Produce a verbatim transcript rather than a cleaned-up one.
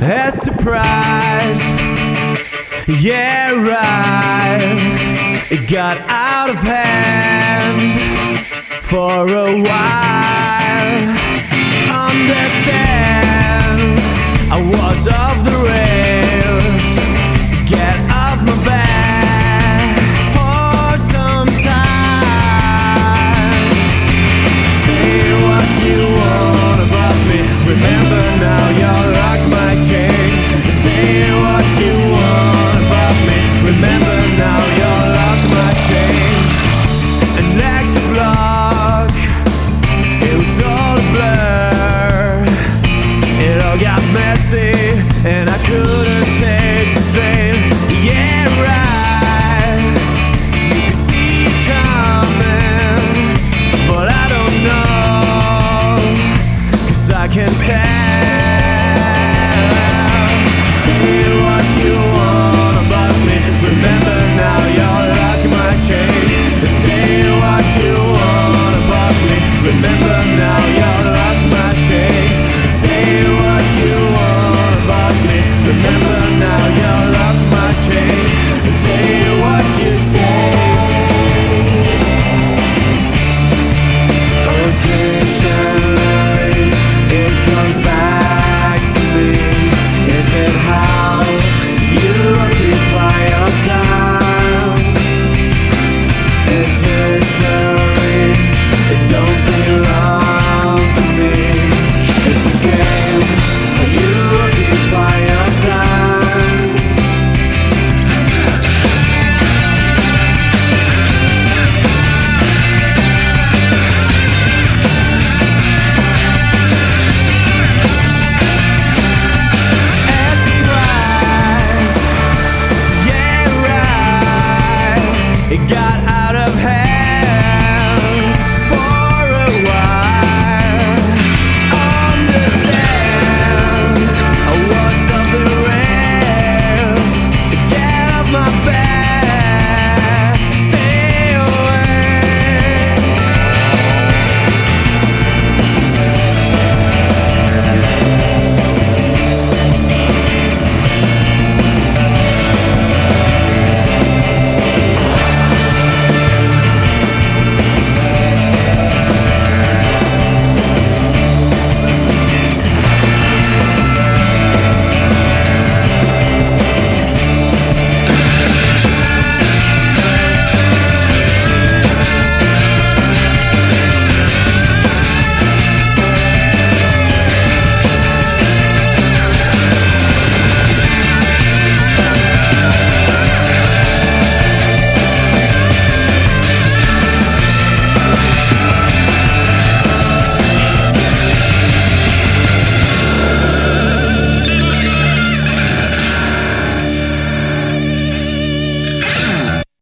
a surprise. Yeah, right. It got out of hand for a while. Understand, I was off the rails. Get off my back for some time. Say what you want about me. Remember now, you're like my king. Say what you want about me. Remember now, you're like my king. An active lock, it was all a blur. It all got messy, and I couldn't take the strain. Yeah, right. You could see it coming, but I don't know, 'cause I can tell.